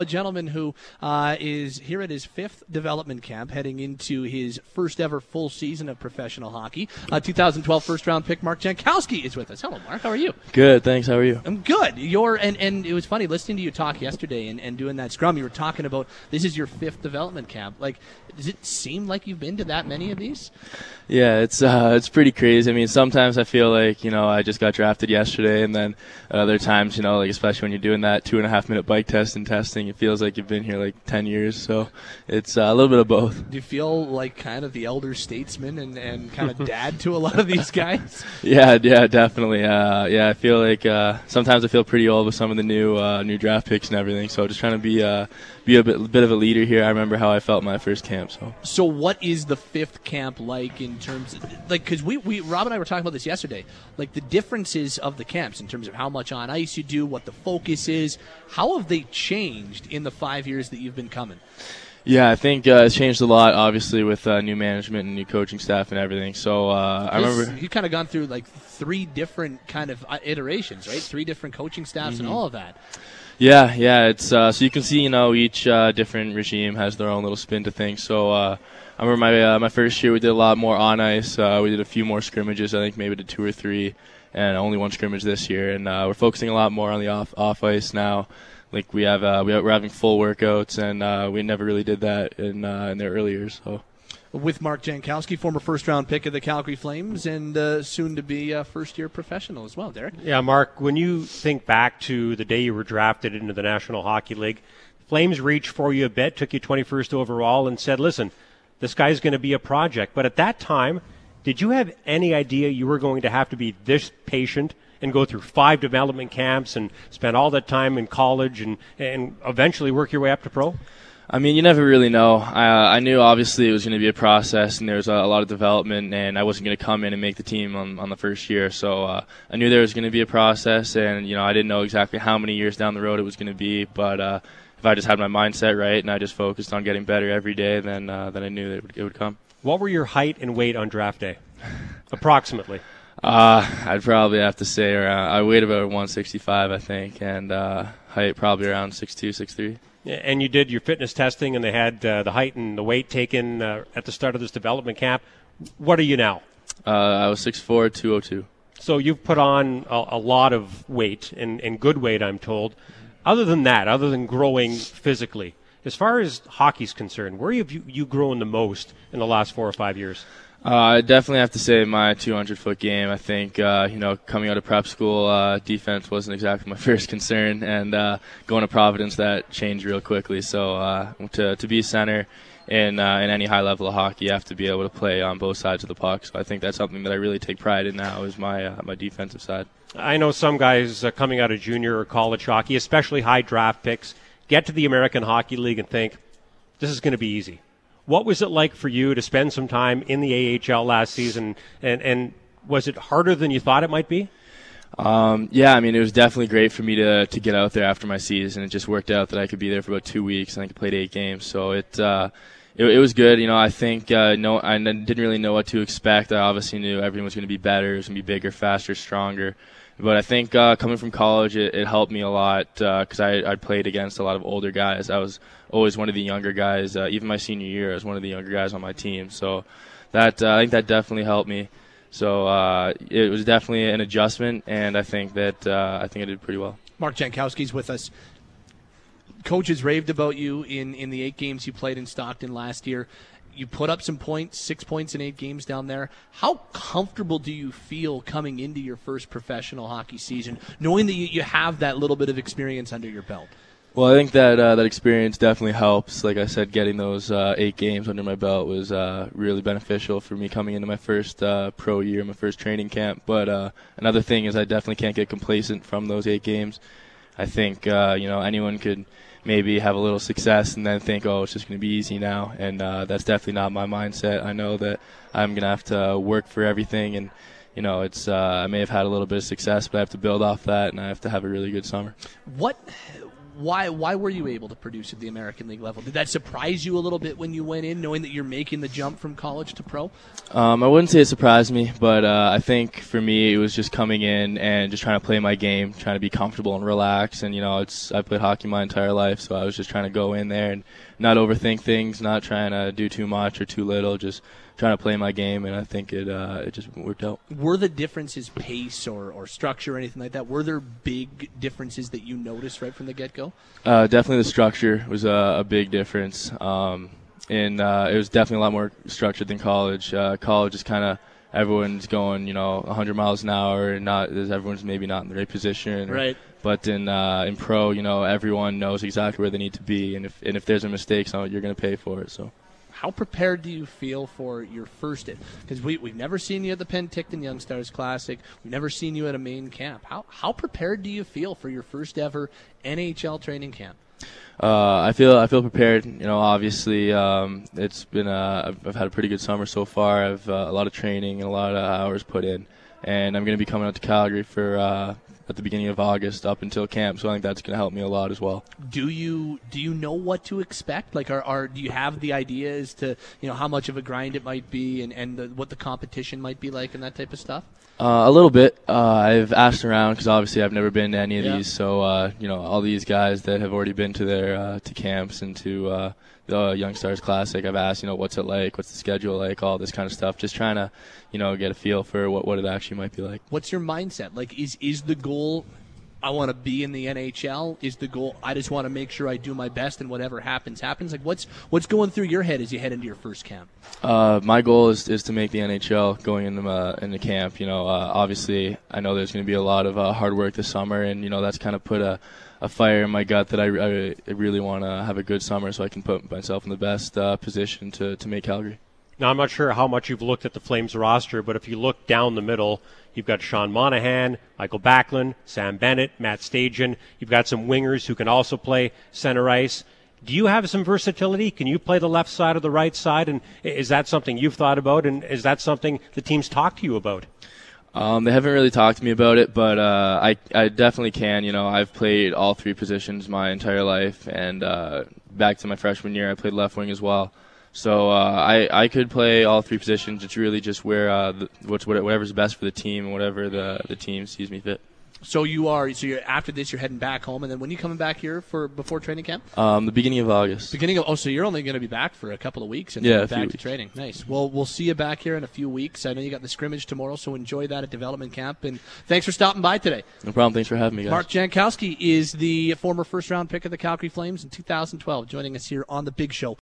A gentleman who is here at his 5th development camp, heading into his first ever full season of professional hockey. 2012 first-round pick Mark Jankowski is with us. Hello, Mark. How are you? Good, thanks. How are you? I'm good. And it was funny listening to you talk yesterday and doing that scrum. You were talking about this is your 5th development camp. Like, does it seem like you've been to that many of these? Yeah, it's pretty crazy. I mean, sometimes I feel like, I just got drafted yesterday, and then other times, like especially when you're doing that 2.5-minute bike test and testing, it feels like you've been here like 10 years. So it's a little bit of both. Do you feel like kind of the elder statesman and kind of dad to a lot of these guys? Yeah, definitely. I feel like sometimes I feel pretty old with some of the new draft picks and everything. So just trying to be a bit of a leader here. I remember how I felt my first camp. So what is the 5th camp like in terms of, like, because Rob and I were talking about this yesterday, like the differences of the camps in terms of how much on ice you do, what the focus is. How have they changed in the 5 years that you've been coming? Yeah, I think it's changed a lot, obviously, with new management and new coaching staff and everything. So I remember you've kind of gone through like 3 different kind of iterations, right? 3 different coaching staffs and all of that. Yeah, it's so you can see, each different regime has their own little spin to things. So I remember my first year we did a lot more on ice. We did a few more scrimmages. I think maybe did 2 or 3, and only 1 scrimmage this year. And we're focusing a lot more on the off ice now. Like we're having full workouts, and we never really did that in the early years. So. With Mark Jankowski, former first-round pick of the Calgary Flames, and soon-to-be first-year professional as well, Derek. Yeah, Mark, when you think back to the day you were drafted into the National Hockey League, Flames reached for you a bit, took you 21st overall, and said, listen, this guy's going to be a project. But at that time, did you have any idea you were going to have to be this patient and go through 5 development camps and spend all that time in college and eventually work your way up to pro? I mean, you never really know. I knew obviously it was going to be a process, and there was a lot of development, and I wasn't going to come in and make the team on the first year. So I knew there was going to be a process, and I didn't know exactly how many years down the road it was going to be. But if I just had my mindset right and I just focused on getting better every day, then I knew that it would come. What were your height and weight on draft day, approximately? I'd probably have to say I weighed about 165, I think, and height probably around 6'2", 6'3". And you did your fitness testing, and they had the height and the weight taken at the start of this development camp. What are you now? I was 6'4", 202. So you've put on a lot of weight, and good weight, I'm told. Other than that, other than growing physically, as far as hockey's concerned, where have you grown the most in the last 4 or 5 years? I definitely have to say my 200-foot game. I think, coming out of prep school, defense wasn't exactly my first concern, and going to Providence, that changed real quickly. So to be a center in any high level of hockey, you have to be able to play on both sides of the puck. So I think that's something that I really take pride in now is my defensive side. I know some guys coming out of junior or college hockey, especially high draft picks, get to the American Hockey League and think, this is going to be easy. What was it like for you to spend some time in the AHL last season, and was it harder than you thought it might be? Yeah, I mean, it was definitely great for me to get out there after my season. It just worked out that I could be there for about 2 weeks, and I played 8 games. So it was good. I think I didn't really know what to expect. I obviously knew everything was going to be better. It was going to be bigger, faster, stronger. But I think coming from college, it helped me a lot because I played against a lot of older guys. I was always one of the younger guys. Even my senior year, I was one of the younger guys on my team. So I think that definitely helped me. So it was definitely an adjustment, and I think I did pretty well. Mark Jankowski's with us. Coaches raved about you in the 8 games you played in Stockton last year. You put up some points, 6 points in 8 games down there. How comfortable do you feel coming into your first professional hockey season, knowing that you have that little bit of experience under your belt? Well, I think that experience definitely helps. Like I said, getting those 8 games under my belt was really beneficial for me coming into my first pro year, my first training camp. But another thing is I definitely can't get complacent from those 8 games. I think anyone could maybe have a little success and then think, oh, it's just going to be easy now. And that's definitely not my mindset. I know that I'm going to have to work for everything. And, I may have had a little bit of success, but I have to build off that, and I have to have a really good summer. Why were you able to produce at the American League level? Did that surprise you a little bit when you went in, knowing that you're making the jump from college to pro? I wouldn't say it surprised me, but I think for me it was just coming in and just trying to play my game, trying to be comfortable and relax. And I played hockey my entire life, so I was just trying to go in there and not overthink things, not trying to do too much or too little, just trying to play my game, and I think it just worked out. Were the differences pace or structure or anything like that? Were there big differences that you noticed right from the get-go? Definitely the structure was a big difference. It was definitely a lot more structured than college. College is kind of everyone's going 100 miles an hour, and everyone's maybe not in the right position. Right. But in pro, everyone knows exactly where they need to be, and if there's a mistake, you're going to pay for it. So. How prepared do you feel for your first – because we've never seen you at the Penticton Young Stars Classic. We've never seen you at a main camp. How prepared do you feel for your first ever NHL training camp? I feel prepared. Obviously, it's been I've had a pretty good summer so far. I've a lot of training and a lot of hours put in, and I'm going to be coming out to Calgary for at the beginning of August up until camp. So I think that's going to help me a lot as well. Do you know what to expect? Like, do you have the idea as to how much of a grind it might be and what the competition might be like and that type of stuff? A little bit. I've asked around because obviously I've never been to any of these. So all these guys that have already been to their to camps and to the Young Stars Classic, I've asked what's it like, what's the schedule like, all this kind of stuff. Just trying to get a feel for what it actually might be like. What's your mindset? Like, is the goal, I want to be in the NHL? Is the goal, I just want to make sure I do my best and whatever happens? Like, what's going through your head as you head into your first camp? My goal is to make the NHL going into camp. Obviously, I know there's going to be a lot of hard work this summer, and that's kind of put a fire in my gut that I really want to have a good summer so I can put myself in the best position to make Calgary. Now, I'm not sure how much you've looked at the Flames roster, but if you look down the middle, you've got Sean Monahan, Michael Backlund, Sam Bennett, Matt Stajan. You've got some wingers who can also play center ice. Do you have some versatility? Can you play the left side or the right side? And is that something you've thought about? And is that something the team's talked to you about? They haven't really talked to me about it, but I definitely can. I've played all three positions my entire life, and back to my freshman year, I played left wing as well. So I could play all three positions. It's really just where whatever's best for the team and whatever the team sees me fit. So you're after this, you're heading back home, and then when are you coming back here before training camp? The beginning of August. So you're only going to be back for a couple of weeks and then back to training. Nice. Well, we'll see you back here in a few weeks. I know you got the scrimmage tomorrow, so enjoy that at development camp. And thanks for stopping by today. No problem. Thanks for having me, guys. Mark Jankowski is the former first-round pick of the Calgary Flames in 2012, joining us here on The Big Show.